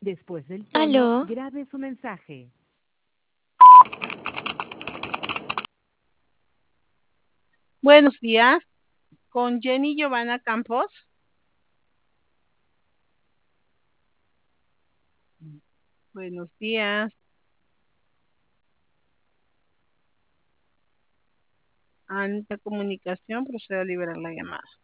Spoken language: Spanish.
Después del tono, Aló, grabe su mensaje. Buenos días, con Jenny Giovanna Campos. Buenos días. Ante comunicación, procedo a liberar la llamada.